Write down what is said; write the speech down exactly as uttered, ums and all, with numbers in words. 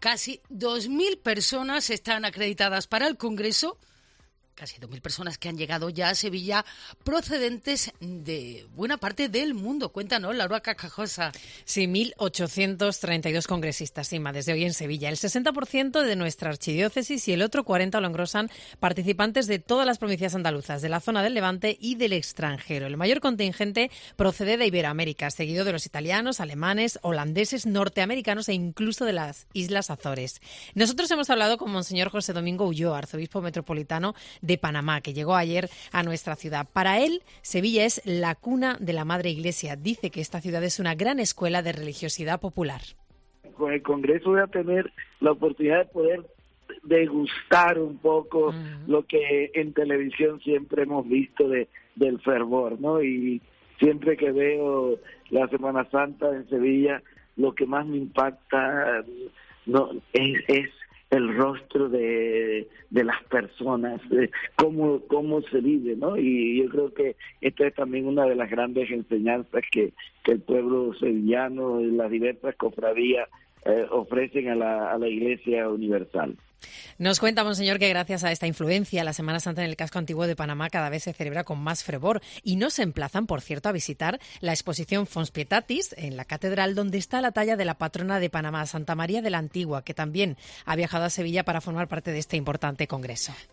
Casi dos mil personas están acreditadas para el Congreso. Casi dos mil personas que han llegado ya a Sevilla procedentes de buena parte del mundo. Cuéntanos, Laura Cacajosa. Sí, mil ochocientos treinta y dos congresistas, Inma, desde hoy en Sevilla. El sesenta por ciento de nuestra archidiócesis y el otro cuarenta por ciento lo engrosan participantes de todas las provincias andaluzas, de la zona del Levante y del extranjero. El mayor contingente procede de Iberoamérica, seguido de los italianos, alemanes, holandeses, norteamericanos e incluso de las Islas Azores. Nosotros hemos hablado con Monseñor José Domingo Ulloa, arzobispo metropolitano de Panamá, que llegó ayer a nuestra ciudad. Para él, Sevilla es la cuna de la Madre Iglesia. Dice que esta ciudad es una gran escuela de religiosidad popular. Con el Congreso voy a tener la oportunidad de poder degustar un poco uh-huh. lo que en televisión siempre hemos visto de del fervor, ¿no? Y siempre que veo la Semana Santa en Sevilla, lo que más me impacta no es, es el rostro de, de las personas, de cómo, cómo se vive, ¿no? Y yo creo que esta es también una de las grandes enseñanzas que, que el pueblo sevillano y las diversas cofradías eh, ofrecen a la, a la Iglesia Universal. Nos cuenta, monseñor, que gracias a esta influencia la Semana Santa en el casco antiguo de Panamá cada vez se celebra con más fervor y nos emplazan, por cierto, a visitar la exposición Fons Pietatis en la catedral, donde está la talla de la patrona de Panamá, Santa María de la Antigua, que también ha viajado a Sevilla para formar parte de este importante congreso.